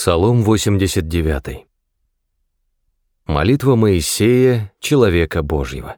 Псалом 89. Молитва Моисея, человека Божьего.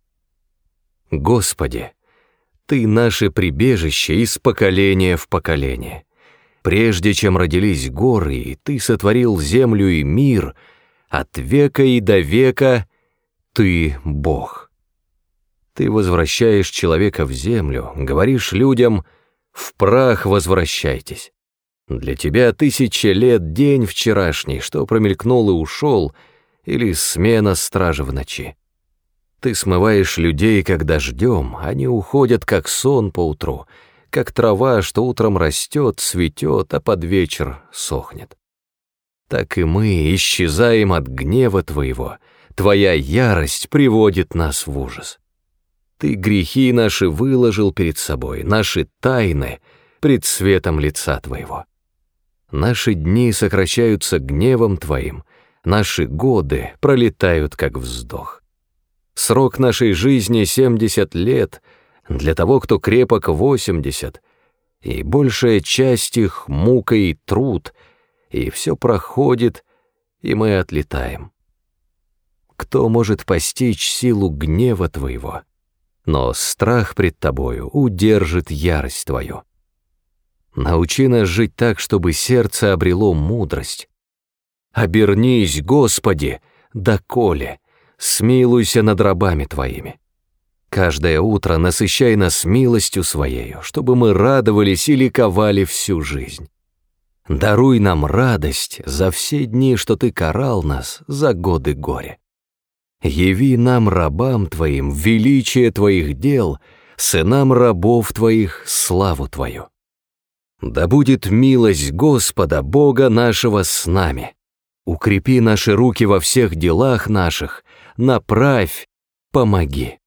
Господи, Ты наше прибежище из поколения в поколение. Прежде чем родились горы, и Ты сотворил землю и мир, от века и до века Ты Бог. Ты возвращаешь человека в землю, говоришь людям: «В прах возвращайтесь». Для тебя 1000 лет день вчерашний, что промелькнул и ушел, или смена стражи в ночи. Ты смываешь людей, как дождем, они уходят, как сон поутру, как трава, что утром растет, цветет, а под вечер сохнет. Так и мы исчезаем от гнева Твоего, Твоя ярость приводит нас в ужас. Ты грехи наши выложил перед собой, наши тайны пред светом лица Твоего. Наши дни сокращаются гневом Твоим, наши годы пролетают, как вздох. Срок нашей жизни 70 лет, для того, кто крепок 80, и большая часть их мука и труд, и все проходит, и мы отлетаем. Кто может постичь силу гнева Твоего? Но страх пред Тобою удержит ярость Твою. Научи нас жить так, чтобы сердце обрело мудрость. Обернись, Господи, доколе, смилуйся над рабами Твоими. Каждое утро насыщай нас милостью Своею, чтобы мы радовались и ликовали всю жизнь. Даруй нам радость за все дни, что Ты карал нас за годы горя. Яви нам, рабам Твоим, величие Твоих дел, сынам рабов Твоих славу Твою. Да будет милость Господа, Бога нашего, с нами. Укрепи наши руки во всех делах наших, направь, помоги.